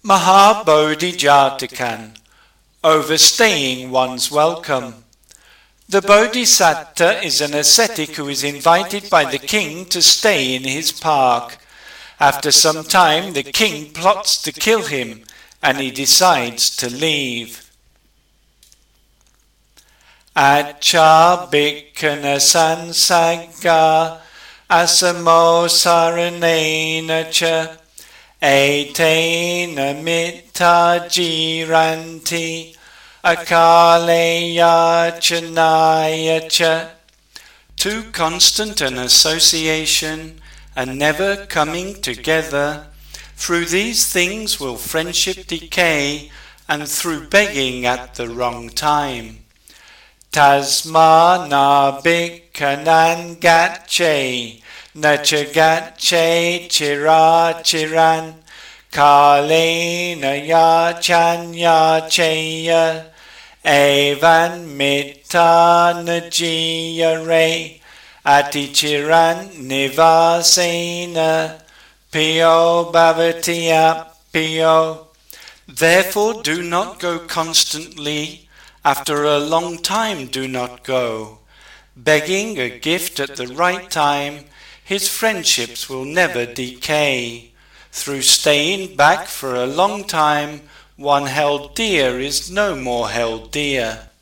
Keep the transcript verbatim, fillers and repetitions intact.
Mahabodhijatakan, overstaying one's welcome. The Bodhisattva is an ascetic who is invited by the king to stay in his park. After some time, the king plots to kill him, and he decides to leave. Accha bhikkhana sansagga asamo saranena cha etena mitta jiranti akaleya chanaya cha. Too constant an association and never coming together, through these things will friendship decay, and through begging at the wrong time. Tasma na bhikkhanan gacche, na cha gacche chira chiran, kalena yachanya cheya, evan mitta najiyare, atichiran nivasena, piyo bhavati appiyo. Therefore do not go constantly, after a long time do not go. Begging a gift at the right time, his friendships will never decay. Through staying back for a long time, one held dear is no more held dear.